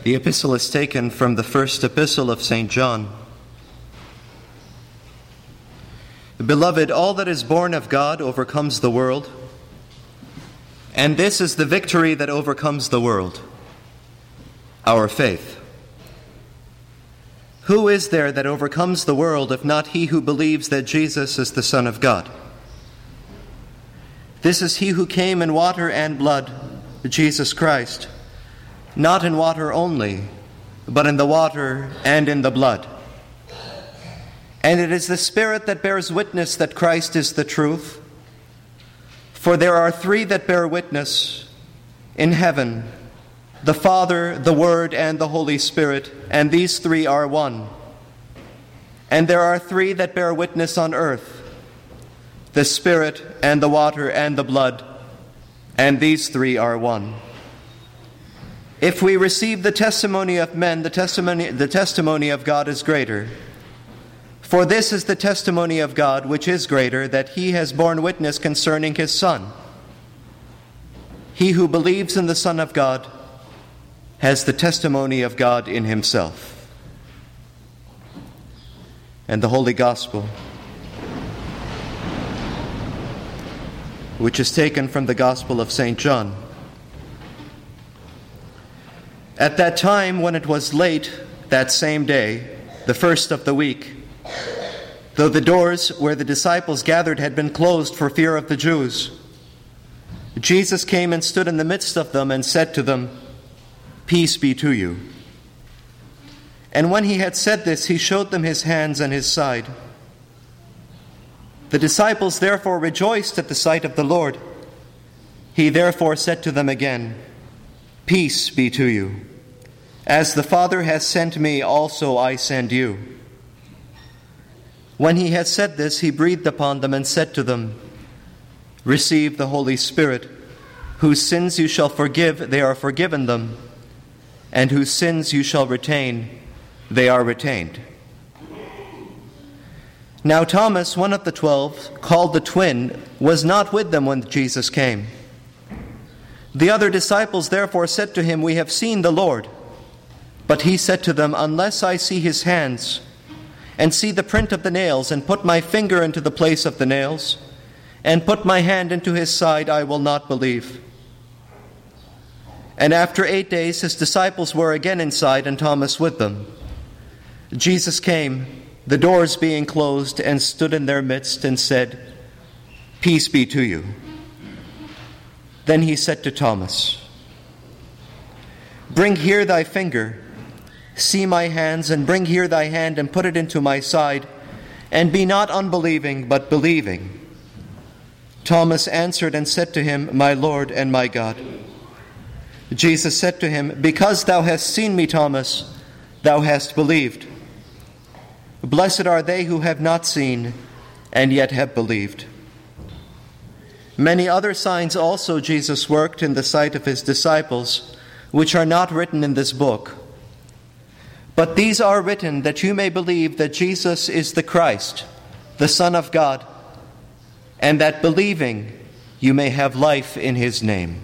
The epistle is taken from the first epistle of St. John. Beloved, all that is born of God overcomes the world, and this is the victory that overcomes the world, our faith. Who is there that overcomes the world if not he who believes that Jesus is the Son of God? This is he who came in water and blood, Jesus Christ, not in water only, but in the water and in the blood. And it is the Spirit that bears witness that Christ is the truth. For there are three that bear witness in heaven, the Father, the Word, and the Holy Spirit, and these three are one. And there are three that bear witness on earth, the Spirit, and the water, and the blood, and these three are one. If we receive the testimony of men, the testimony of God is greater. For this is the testimony of God, which is greater, that he has borne witness concerning his Son. He who believes in the Son of God has the testimony of God in himself. And the Holy Gospel, which is taken from the Gospel of St. John. At that time, when it was late that same day, the first of the week, though the doors where the disciples gathered had been closed for fear of the Jews, Jesus came and stood in the midst of them and said to them, "Peace be to you." And when he had said this, he showed them his hands and his side. The disciples therefore rejoiced at the sight of the Lord. He therefore said to them again, "Peace be to you. As the Father has sent me, also I send you." When he had said this, he breathed upon them and said to them, "Receive the Holy Spirit. Whose sins you shall forgive, they are forgiven them, and whose sins you shall retain, they are retained." Now Thomas, one of the 12, called the twin, was not with them when Jesus came. The other disciples therefore said to him, "We have seen the Lord." But he said to them, "Unless I see his hands, and see the print of the nails, and put my finger into the place of the nails, and put my hand into his side, I will not believe." And after 8 days his disciples were again inside, and Thomas with them. Jesus came, the doors being closed, and stood in their midst, and said, "Peace be to you." Then he said to Thomas, "Bring here thy finger, see my hands, and bring here thy hand, and put it into my side, and be not unbelieving, but believing." Thomas answered and said to him, "My Lord and my God." Jesus said to him, "Because thou hast seen me, Thomas, thou hast believed. Blessed are they who have not seen, and yet have believed." Many other signs also Jesus worked in the sight of his disciples, which are not written in this book. But these are written that you may believe that Jesus is the Christ, the Son of God, and that believing you may have life in his name.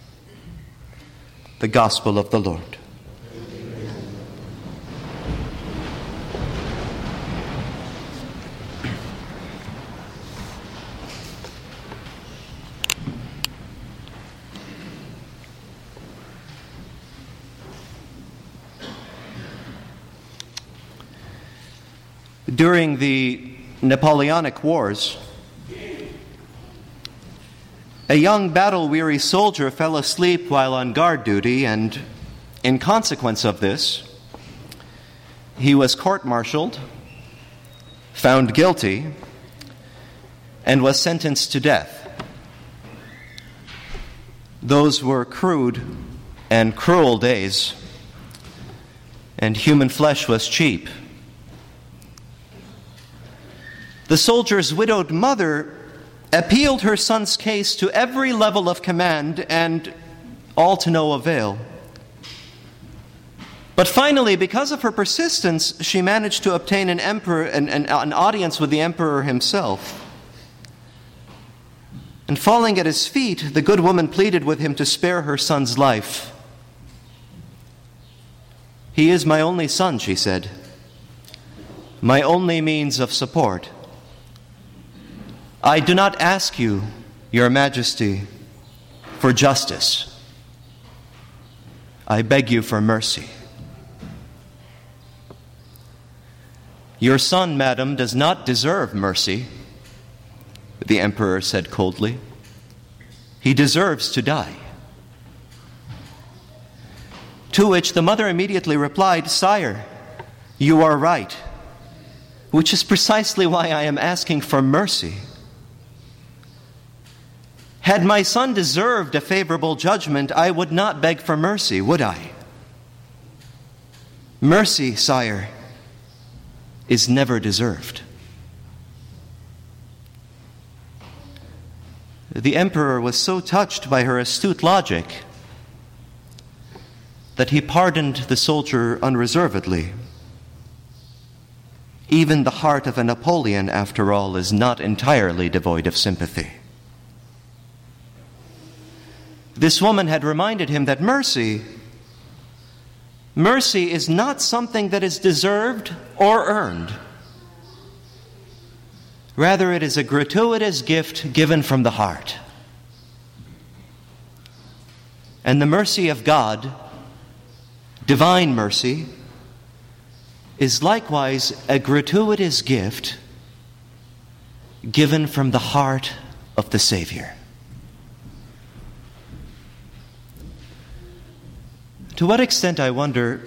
The Gospel of the Lord. During the Napoleonic Wars, a young battle-weary soldier fell asleep while on guard duty, and in consequence of this, he was court-martialed, found guilty, and was sentenced to death. Those were crude and cruel days, and human flesh was cheap. The soldier's widowed mother appealed her son's case to every level of command, and all to no avail. But finally, because of her persistence, she managed to obtain an audience with the emperor himself. And falling at his feet, the good woman pleaded with him to spare her son's life. He is my only son, she said, my only means of support. I do not ask you, Your Majesty, for justice. I beg you for mercy. Your son, madam, does not deserve mercy, the emperor said coldly. He deserves to die. To which the mother immediately replied, Sire, you are right, which is precisely why I am asking for mercy. Had my son deserved a favorable judgment, I would not beg for mercy, would I? Mercy, sire, is never deserved. The emperor was so touched by her astute logic that he pardoned the soldier unreservedly. Even the heart of a Napoleon, after all, is not entirely devoid of sympathy. This woman had reminded him that mercy is not something that is deserved or earned. Rather, it is a gratuitous gift given from the heart. And the mercy of God, divine mercy, is likewise a gratuitous gift given from the heart of the Savior. To what extent, I wonder,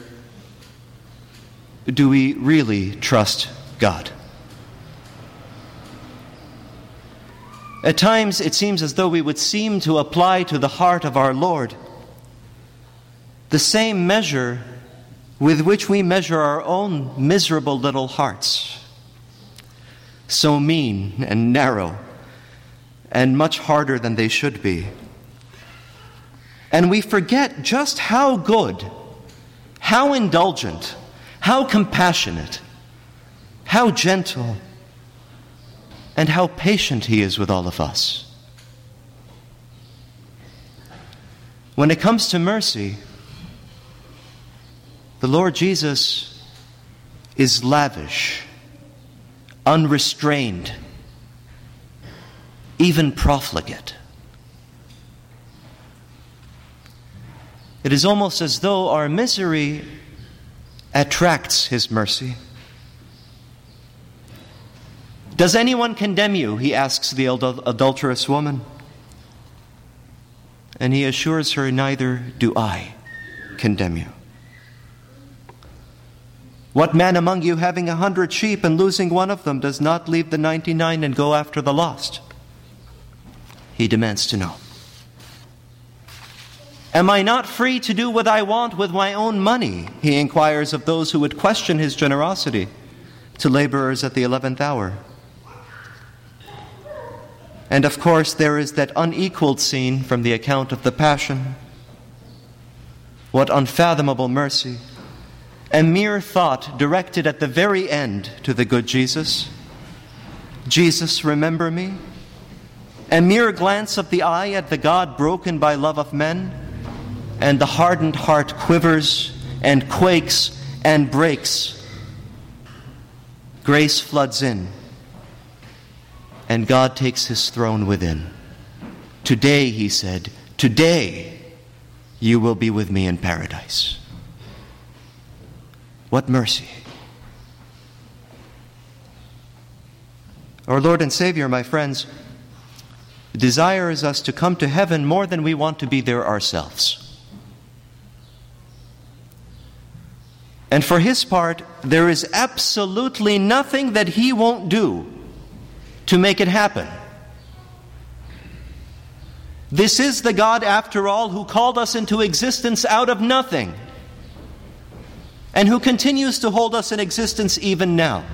do we really trust God? At times, it seems as though we would seem to apply to the heart of our Lord the same measure with which we measure our own miserable little hearts, so mean and narrow and much harder than they should be. And we forget just how good, how indulgent, how compassionate, how gentle, and how patient He is with all of us. When it comes to mercy, the Lord Jesus is lavish, unrestrained, even profligate. It is almost as though our misery attracts His mercy. Does anyone condemn you? He asks the adulterous woman. And He assures her, neither do I condemn you. What man among you, having 100 sheep and losing one of them, does not leave the 99 and go after the lost? He demands to know. Am I not free to do what I want with my own money? He inquires of those who would question His generosity to laborers at the 11th hour. And of course, there is that unequaled scene from the account of the Passion. What unfathomable mercy. A mere thought directed at the very end to the good Jesus. Jesus, remember me. A mere glance of the eye at the God broken by love of men, and the hardened heart quivers and quakes and breaks. Grace floods in, and God takes His throne within. Today, He said, today you will be with me in paradise. What mercy. Our Lord and Savior, my friends, desires us to come to heaven more than we want to be there ourselves. And for His part, there is absolutely nothing that He won't do to make it happen. This is the God, after all, who called us into existence out of nothing, and who continues to hold us in existence even now.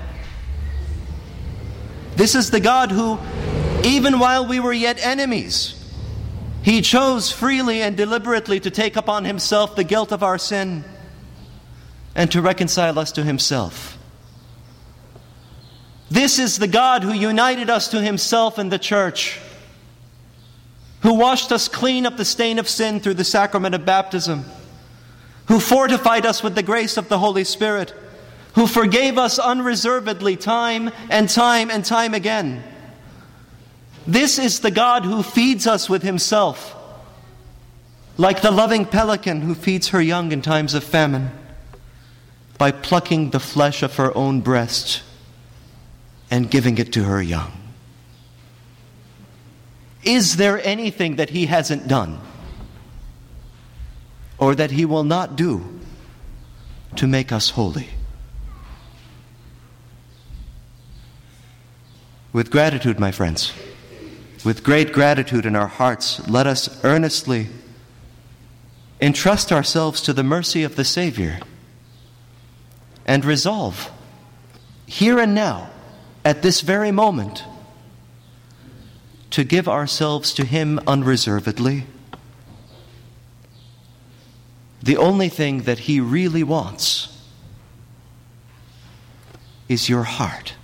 This is the God who, even while we were yet enemies, He chose freely and deliberately to take upon Himself the guilt of our sin and to reconcile us to Himself. This is the God who united us to Himself in the church, who washed us clean of the stain of sin through the sacrament of baptism, who fortified us with the grace of the Holy Spirit, who forgave us unreservedly time and time and time again. This is the God who feeds us with himself, like the loving pelican who feeds her young in times of famine, by plucking the flesh of her own breast and giving it to her young. Is there anything that he hasn't done, or that he will not do, to make us holy? With gratitude, my friends, with great gratitude in our hearts, let us earnestly entrust ourselves to the mercy of the Savior and resolve, here and now, at this very moment, to give ourselves to him unreservedly. The only thing that he really wants is your heart.